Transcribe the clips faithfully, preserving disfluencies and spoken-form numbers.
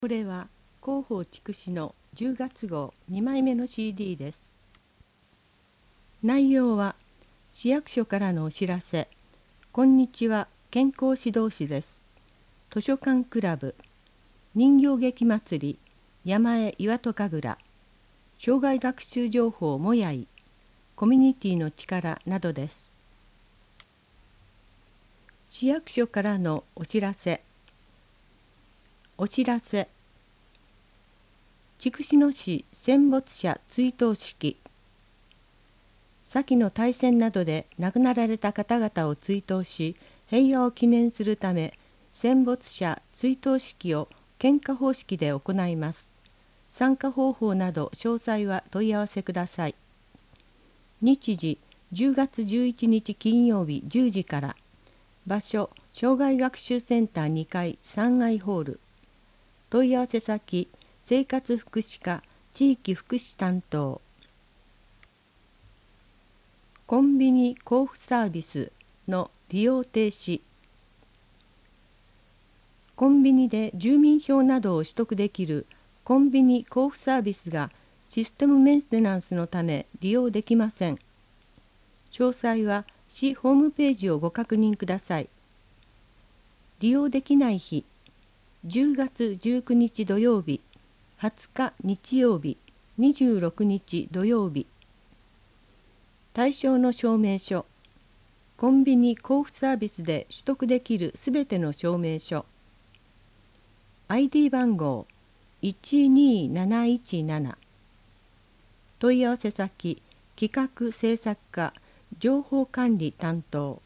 これは広報筑紫のじゅうがつ号にまいめの シーディー です。内容は市役所からのお知らせ、こんにちは、健康指導士です。図書館クラブ、人形劇祭り、山へ岩戸神楽、障害学習情報もやい、コミュニティの力などです。市役所からのお知らせ。お知らせ。筑紫野市戦没者追悼式。先の大戦などで亡くなられた方々を追悼し、平和を記念するため、戦没者追悼式を献花方式で行います。参加方法など詳細は問い合わせください。日時じゅうがつじゅういちにち金曜日じゅうじから。場所障害学習センターにかいさんがいホール。問い合わせ先生活福祉課地域福祉担当。コンビニ交付サービスの利用停止。コンビニで住民票などを取得できるコンビニ交付サービスがシステムメンテナンスのため利用できません。詳細は市ホームページをご確認ください。利用できない日、じゅうがつじゅうくにち土曜日、はつか日曜日、にじゅうろくにち土曜日。対象の証明書、コンビニ交付サービスで取得できるすべての証明書。アイディー 番号いちにーなないちなな。問い合わせ先企画制作課情報管理担当。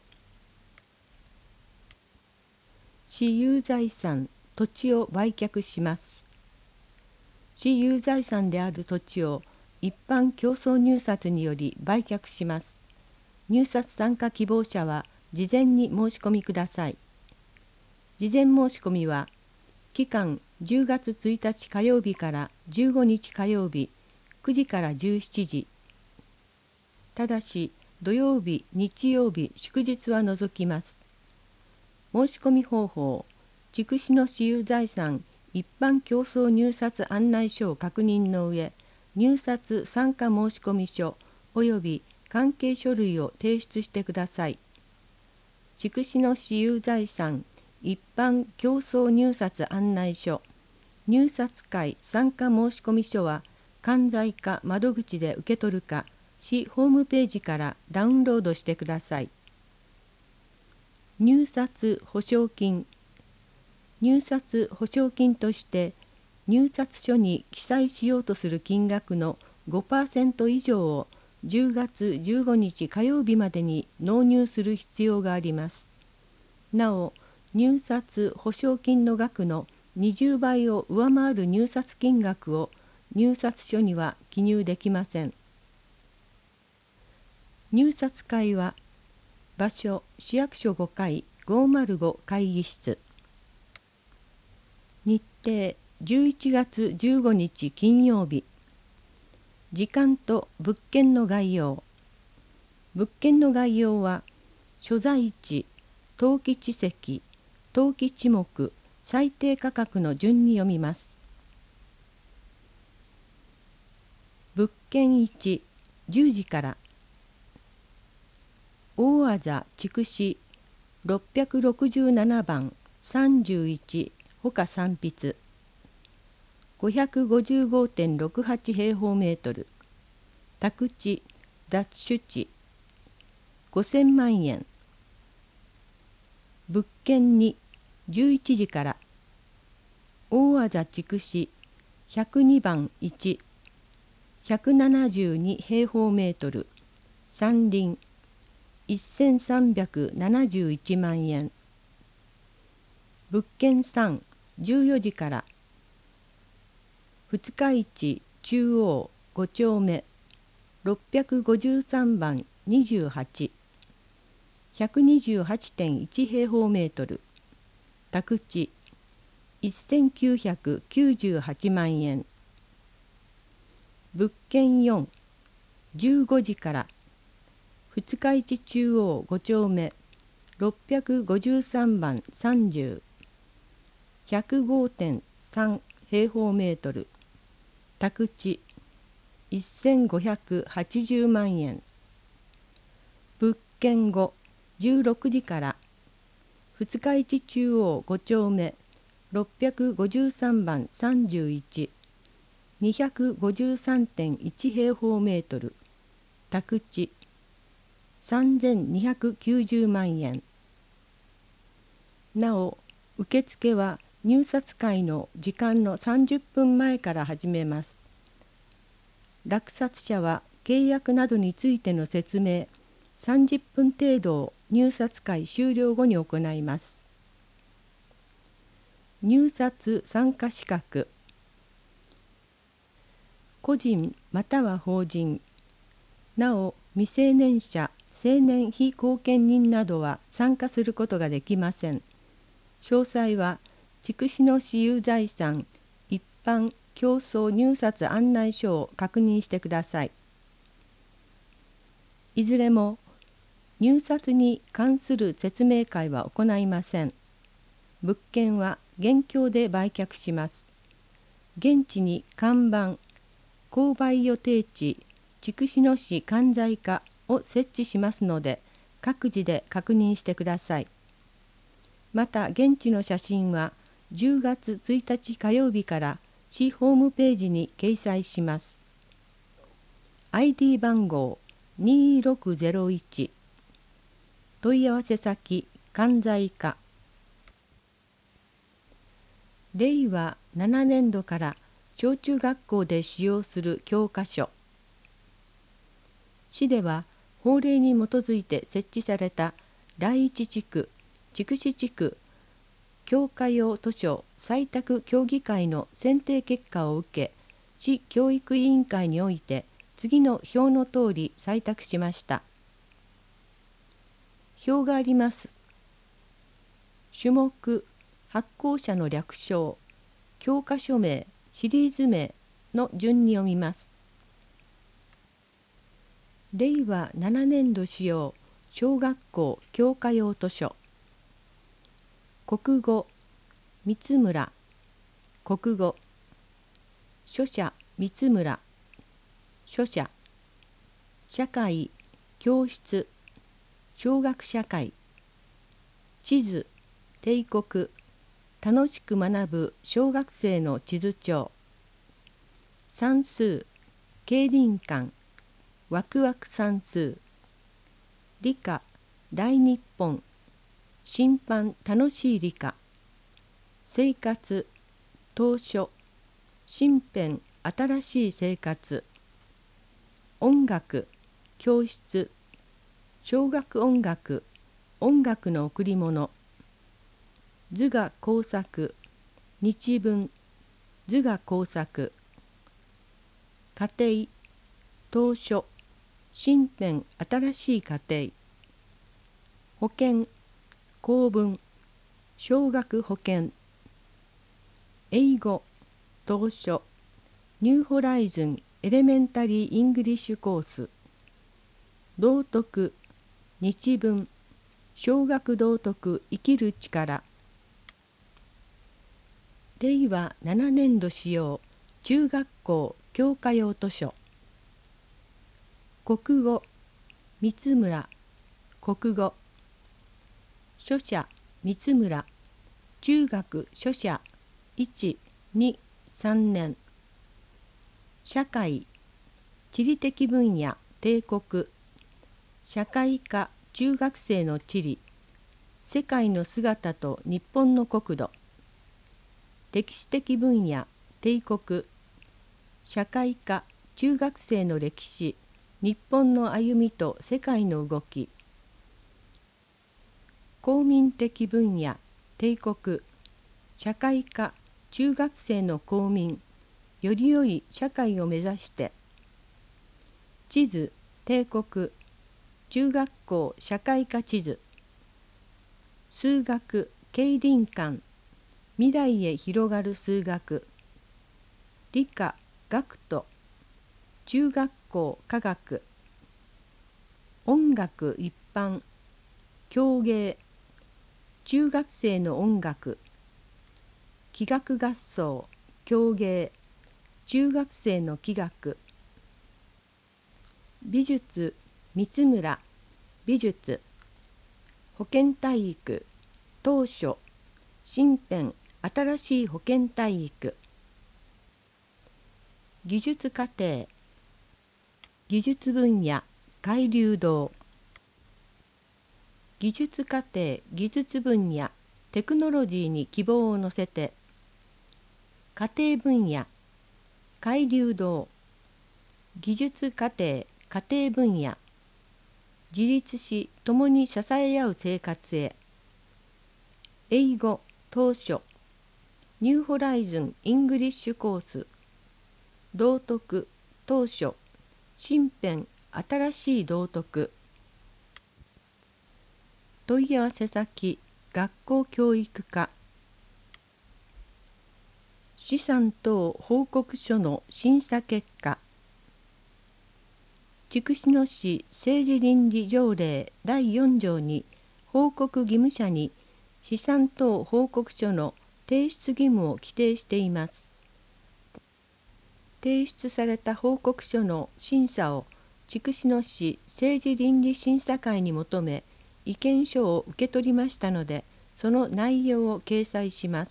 市有財産土地を売却します。市有財産である土地を一般競争入札により売却します。入札参加希望者は事前に申し込みください。事前申し込みは期間じゅうがつついたち火曜日からじゅうごにち火曜日くじからじゅうしちじ。ただし土曜日、日曜日、祝日は除きます。申し込み方法、筑紫野市有財産一般競争入札案内書を確認の上、入札参加申込書および関係書類を提出してください。筑紫野市有財産一般競争入札案内書、入札会参加申込書は、関西課窓口で受け取るか、市ホームページからダウンロードしてください。入札保証金。入札保証金として、入札書に記載しようとする金額の ごパーセント 以上をじゅうがつじゅうごにち火曜日までに納入する必要があります。なお、入札保証金の額のにじゅうばいを上回る入札金額を入札書には記入できません。入札会は場所市役所ごかいごまるご会議室。日程じゅういちがつじゅうごにち金曜日。時間と物件の概要。物件の概要は所在地、登記地籍、登記地目、最低価格の順に読みます。物件いち、じゅうじから。大字筑紫ろっぴゃくろくじゅうななばんさんじゅういちほかさん筆 ごひゃくごじゅうごてんろくはち 平方メートル。宅地雑種地ごせんまんえん。物件にじゅういちじから。大字筑紫ひゃくにばんいち ひゃくななじゅうに平方メートル。山林せんさんびゃくななじゅういちまんえん。物件さん、じゅうよじから。二日市中央ごちょうめろっぴゃくごじゅうさんばんにじゅうはち ひゃくにじゅうはちてんいち平方メートル。宅地せんきゅうひゃくきゅうじゅうはちまんえん。物件よん、じゅうごじから。二日市中央ごちょうめろっぴゃくごじゅうさんばんさんじゅう ひゃくごてんさん平方メートル、宅地せんごひゃくはちじゅうまんえん。物件後じゅうろくじから二日市中央ご丁目ろっぴゃくごじゅうさんばんさんじゅういち、にひゃくごじゅうさんてんいち平方メートル、宅地さんぜんにひゃくきゅうじゅうまんえん。なお、受付は入札会の時間のさんじゅっぷんまえから始めます。落札者は契約などについての説明さんじゅっぷん程度を入札会終了後に行います。入札参加資格。個人または法人、なお未成年者、成年非後見人などは参加することができません。詳細は筑紫野市有財産一般競争入札案内書を確認してください。いずれも入札に関する説明会は行いません。物件は現況で売却します。現地に看板、購買予定地、筑紫野市関西課を設置しますので、各自で確認してください。また、現地の写真はじゅうがつついたち火曜日から市ホームページに掲載します。アイディー 番号にろくゼロいち、問い合わせ先関西課。れいわななねんどから小中学校で使用する教科書。市では法令に基づいて設置されただいいち地区、筑紫地区教科用図書採択協議会の選定結果を受け、市教育委員会において次の表のとおり採択しました。表があります。種目、発行者の略称、教科書名、シリーズ名の順に読みます。れいわななねんど使用小学校教科用図書。国語、三村。国語。書者、三村。書者。社会、教室。小学社会。地図、帝国。楽しく学ぶ小学生の地図帳。算数、競輪館。ワクワク算数。理科、大日本。審判楽しい理科。生活、当初。身辺新しい生活。音楽、教室。小学音楽、音楽の贈り物。図画工作、日文。図画工作。家庭、当初。身辺新しい家庭。保険、公文。小学保険。英語、当初。ニューホライズンエレメンタリーイングリッシュコース。道徳、日文。小学道徳生きる力。れいわななねんど使用中学校教科用図書。国語、三村。国語。書者、三村。中学書者いち、に、さんねん。社会、地理的分野帝国。社会科中学生の地理。世界の姿と日本の国土。歴史的分野帝国。社会科中学生の歴史。日本の歩みと世界の動き。公民的分野帝国。社会科中学生の公民。より良い社会を目指して。地図帝国。中学校社会科地図。数学競輪館。未来へ広がる数学。理科学徒。中学校科学。音楽一般。教芸。中学生の音楽。器楽合奏。 競芸、中学生の気学、美術、三村、美術、保健体育、当初、新編、新しい保健体育、技術課程、技術分野、海流堂、技術課程、技術分野、テクノロジーに希望を乗せて、家庭分野、海流堂、技術課程、家庭分野、自立し共に支え合う生活へ、英語、当初、ニューホライズン・イングリッシュコース、道徳、当初、新編、新しい道徳、問い合わせ先、学校教育課、資産等報告書の審査結果、筑紫野市政治倫理条例だいよん条に報告義務者に資産等報告書の提出義務を規定しています。提出された報告書の審査を筑紫野市政治倫理審査会に求め、意見書を受け取りましたので、その内容を掲載します。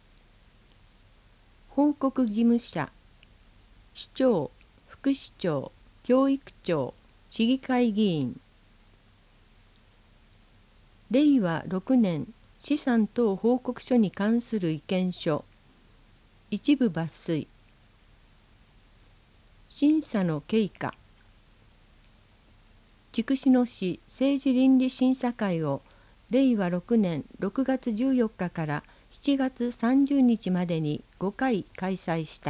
報告義務者、市長、副市長、教育長、市議会議員。れいわろくねん資産等報告書に関する意見書、一部抜粋。審査の経過。筑紫野市政治倫理審査会をれいわろくねんろくがつじゅうよっかからしちがつさんじゅうにちまでにごかい開催した。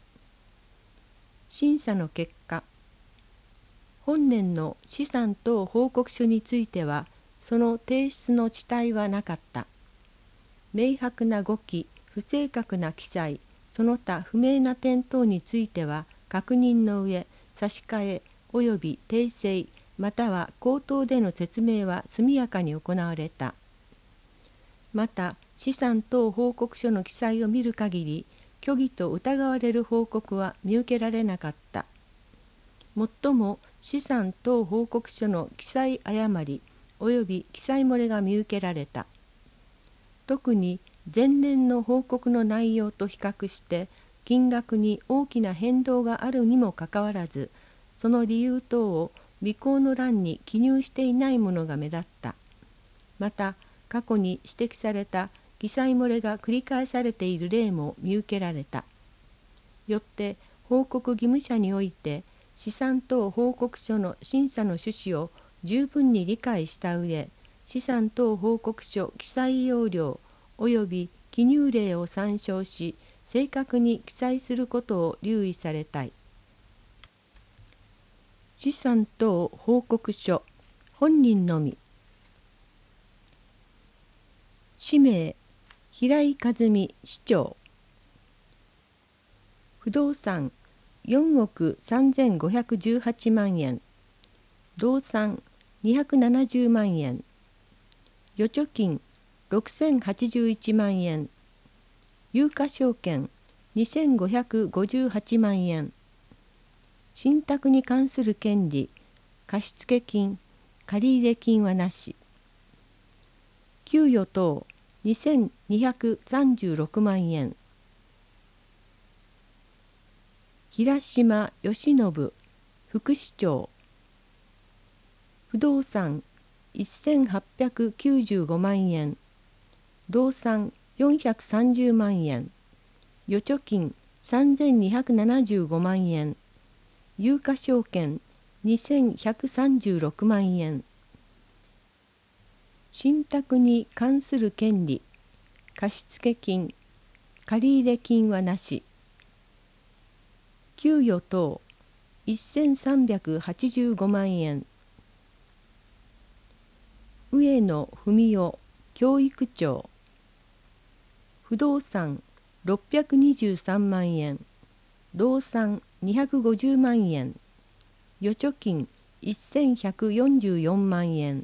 審査の結果、本年の資産等報告書については、その提出の遅滞はなかった。明白な誤記、不正確な記載、その他不明な点等については、確認の上、差し替え及び訂正、または口頭での説明は速やかに行われた。また、資産等報告書の記載を見る限り、虚偽と疑われる報告は見受けられなかった。もっとも、資産等報告書の記載誤り及び記載漏れが見受けられた。特に前年の報告の内容と比較して金額に大きな変動があるにもかかわらず、その理由等を備考の欄に記入していないものが目立った。また、過去に指摘された記載漏れが繰り返されている例も見受けられた。よって報告義務者において、資産等報告書の審査の趣旨を十分に理解した上、資産等報告書記載要領及び記入例を参照し、正確に記載することを留意されたい。資産等報告書、本人のみ。氏名、平井和美市長。不動産、よんおくさんぜんごひゃくじゅうはちまんえん。動産、にひゃくななじゅうまんえん。預貯金、ろくせんはちじゅういちまんえん。有価証券、にせんごひゃくごじゅうはちまんえん。信託に関する権利、貸付金、借入金はなし。給与等、にせんにひゃくさんじゅうろくまんえん。平島義信副市長。不動産せんはっぴゃくきゅうじゅうごまんえん。動産よんひゃくさんじゅうまんえん。預貯金さんぜんにひゃくななじゅうごまんえん。有価証券にせんひゃくさんじゅうろくまんえん。信託に関する権利、貸付金、借入金はなし。給与等せんさんびゃくはちじゅうごまんえん。上野文夫教育長。不動産ろっぴゃくにじゅうさんまんえん。動産にひゃくごじゅうまんえん。預貯金せんひゃくよんじゅうよんまんえん。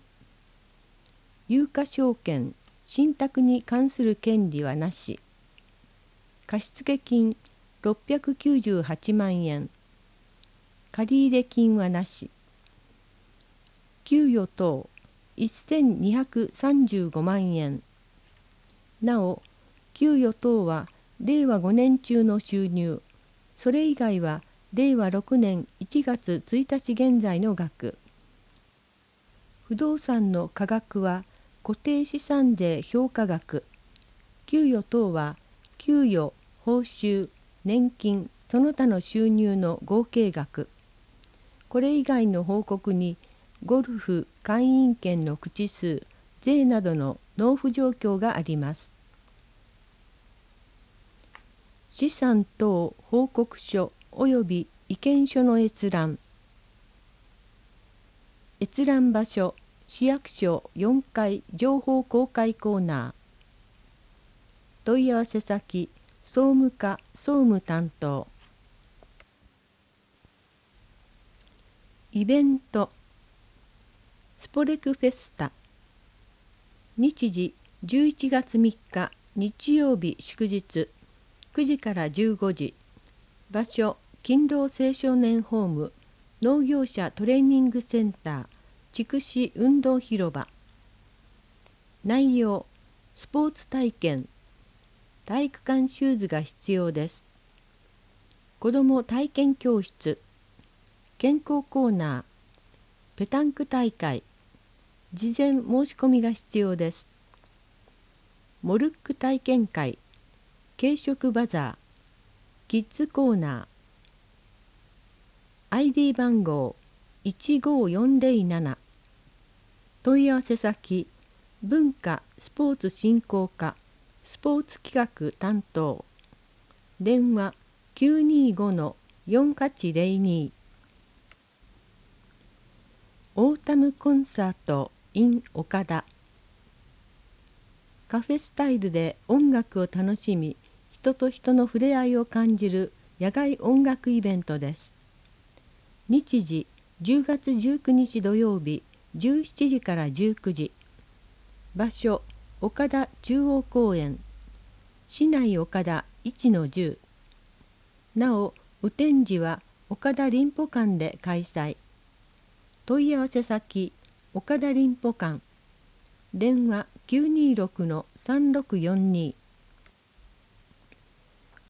有価証券、信託に関する権利はなし。 貸付金ろっぴゃくきゅうじゅうはちまんえん、借入金はなし。給与等せんにひゃくさんじゅうごまんえん。なお、給与等はれいわごねん中の収入、それ以外はれいわろくねんいちがつついたち現在の額。不動産の価額は固定資産税評価額。給与等は給与、報酬、年金、その他の収入の合計額。これ以外の報告にゴルフ、会員権の口数、税などの納付状況があります。資産等報告書及び意見書の閲覧。閲覧場所、市役所よんかい情報公開コーナー。問い合わせ先、総務課総務担当。イベント。スポレクフェスタ。日時じゅういちがつみっか日曜日祝日くじからじゅうごじ。場所、勤労青少年ホーム農業者トレーニングセンター筑紫運動広場。内容、スポーツ体験。体育館シューズが必要です。子ども体験教室。健康コーナー。ペタンク大会。事前申し込みが必要です。モルック体験会。軽食バザー。キッズコーナー。アイディー 番号いちごよんぜろなな。問い合わせ先、文化スポーツ振興課スポーツ企画担当。電話きゅうにごのよんはちぜろに。オータムコンサート in 岡田。カフェスタイルで音楽を楽しみ、人と人の触れ合いを感じる野外音楽イベントです。日時じゅうがつじゅうくにち土曜日じゅうしちじからじゅうくじ。場所、岡田中央公園。市内岡田いちのじゅう。なお、雨天時は岡田林保館で開催。問い合わせ先、岡田林保館。電話きゅうにろくのさんろくよんに。